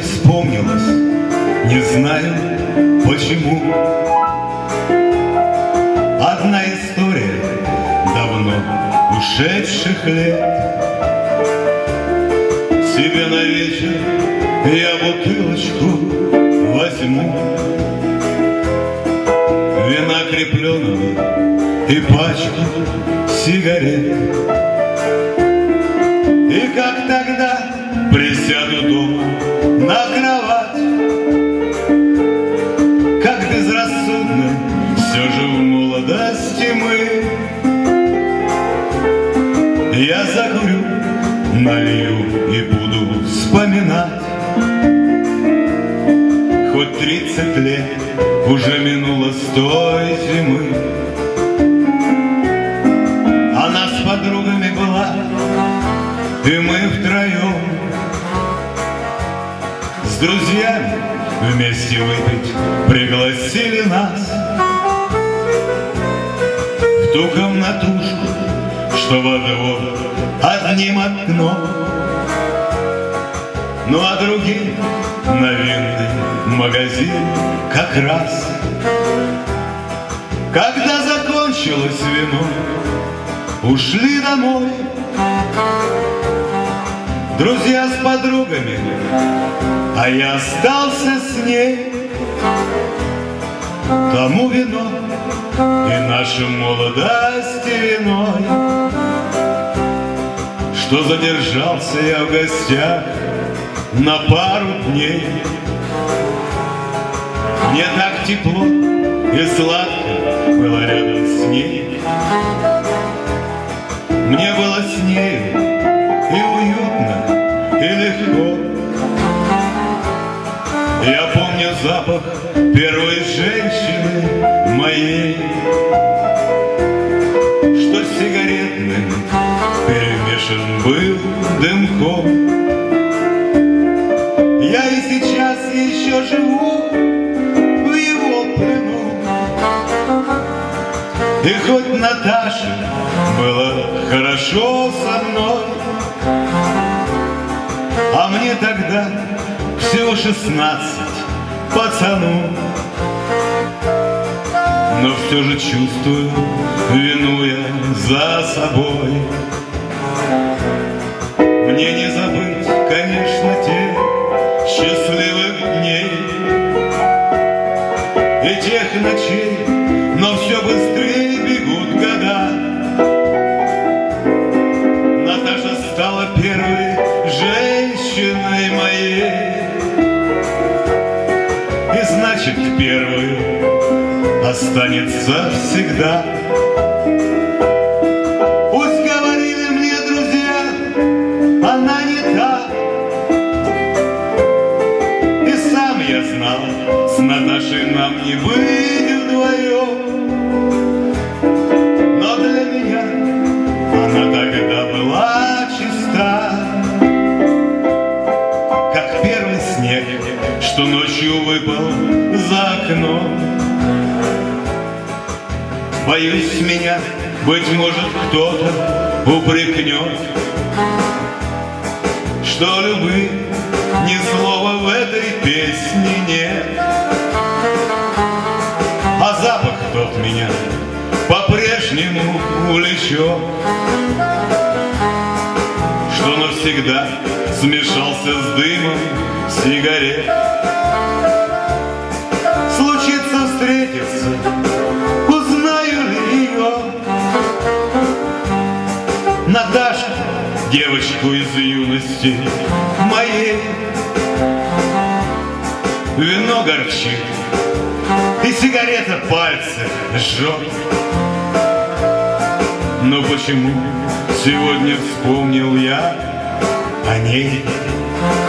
вспомнилось, не знаю почему. Одна история давно ушедших лет. Себе на вечер я бутылочку возьму вина крепленого и пачку сигарет. И как тогда присяду дома на кровать, как безрассудно все же в молодости мы. Я закурю, налью и буду вспоминать. Хоть 30 лет уже минуло с той зимы. Она с подругами была, и мы втроем с друзьями вместе выпить пригласили нас в ту комнатушку, что во двор одним окном, ну а другим на винный магазин как раз. Когда закончилось вино, ушли домой друзья с подругами, а я остался с ней. Тому вино и нашу молодость виной, что задержался я в гостях на пару дней. Мне так тепло и сладко было рядом с ней. Мне было с нею и уютно, и легко. Я помню запах первой женщины моей, что сигаретным перемешан был дымком. Я и сейчас еще живу в его плену. И хоть Наташе было хорошо со мной, а мне тогда всего 16, пацану, но все же чувствую вину я за собой. Мне не забыть, конечно, тех счастливых дней и тех ночей, но все быстрее бегут года. Наташа стала первой женщиной моей, и значит первой останется всегда. Пусть говорили мне друзья, она не та, и сам я знал, с Наташей нам не быть вдвоем. Но для меня она тогда была чиста, как первый снег, что ночью выпал за окном. Боюсь, меня, быть может, кто-то упрекнет, что любви ни слова в этой песне нет. А запах тот меня по-прежнему увлечет, что навсегда смешался с дымом сигарет. Случится встретиться, узнаю ли ее, Наташку, девочку из юности моей. Вино горчит, и сигарета пальцы жжет. Но почему сегодня вспомнил я о ней?